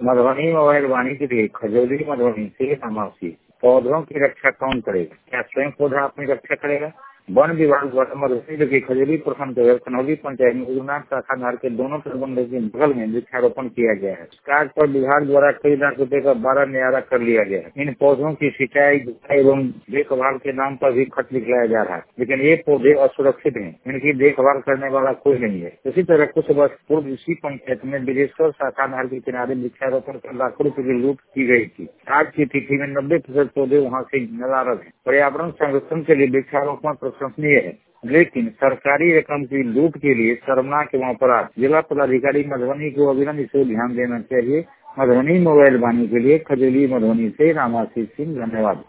Madhubani mobile वाणी के लिए खजौली मधुबनी से नामासी। पौधों की रक्षा कौन करेगा? क्या स्वयं पौधा अपनी रक्षा करेगा? वन विभाग द्वारा मधुबनी के खजौली प्रखंड के कनौली पंचायत में गुरुनाथ शाखा नहर के दोनों तटबंधों के बगल में वृक्षारोपण किया गया है। इस कार्य पर विभाग द्वारा कई लाख रुपए का 12 न्यारा कर लिया गया है। इन पौधों की सिंचाई एवं देखभाल के नाम पर भी खर्च निकलाया जा रहा है, लेकिन ये पौधे असुरक्षित हैं। इनकी देखभाल करने वाला कोई नहीं है। इसी तरह कुछ वर्ष पूर्व इसी पंचायत में बिलेश्वर शाखा नहर के किनारे वृक्षारोपण कर लाखों रुपए की लूट की गई थी। आज की तिथि में 90% पौधे वहाँ से नदारद है। पर्यावरण संरक्षण के लिए वृक्षारोपण प्रशंसनीय है, लेकिन सरकारी रकम की लूट के लिए शर्मनाक एवं अपराध। जिला पदाधिकारी मधुबनी को अविलंब इस पर ध्यान देना चाहिए। मधुबनी मोबाइल वाणी के लिए खजौली मधुबनी से रामाशीष सिंह, धन्यवाद।